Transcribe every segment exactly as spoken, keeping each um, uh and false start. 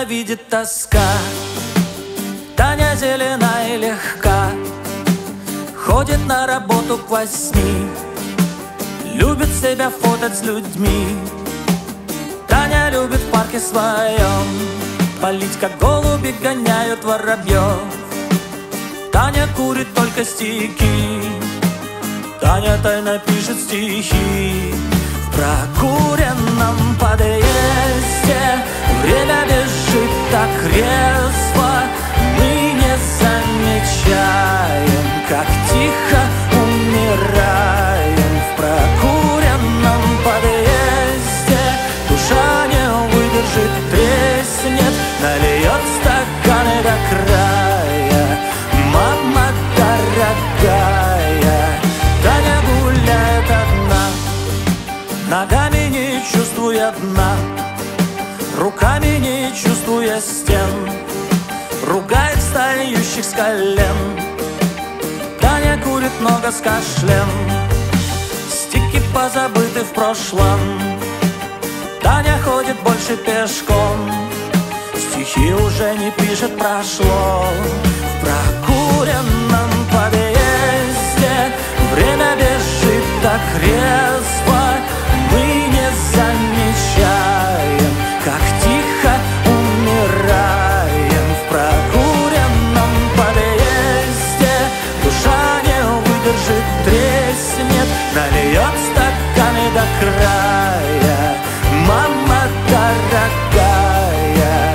ненавидит тоска. Таня зелена и легка, ходит на работу к восьми, любит себя фотать с людьми. Таня любит в парке своем полить, как голуби гоняют воробьев. Таня курит только стихи, Таня тайно пишет стихи. В прокуренном подъезде время бежит так резво, мы не замечаем, как тихо умираем. В прокуренном подъезде душа не выдержит, треснет, нальет стаканы до края. Мама дорогая, Таня гуляет одна, ногами не чувствуя дна, руками не чувствуя стен, ругает встающих с колен. Таня курит много с кашлем, стихи позабыты в прошлом. Таня ходит больше пешком, стихи уже не пишет, прошло. В прокуренном подъезде время бежит так резво, мы не замечаем, как тихо умираем. В прокуренном подъезде душа не выдержит, треснет, нальет стаканы до края. Мама дорогая.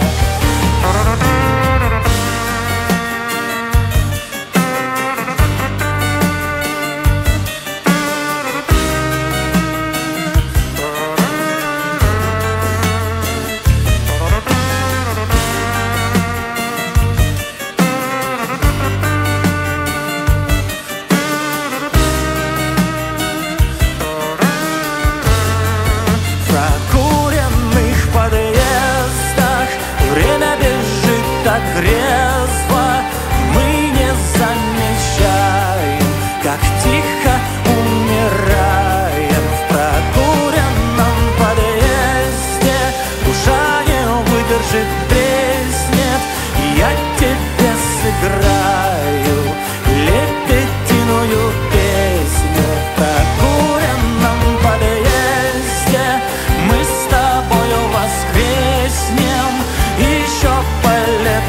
Так резво мы не замечаем, как тихо умираем. В прокуренном подъезде душа не выдержит, треснет. Я тебе сыграю лебединую песню. В прокуренном подъезде мы с тобою воскреснем, еще полетаем.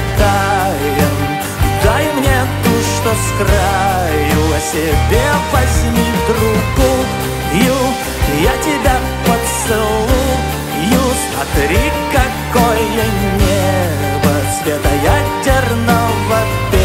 Дай мне ту, что с краю, а себе возьми другую. Я тебя поцелую, смотри, какое небо цвета ядерного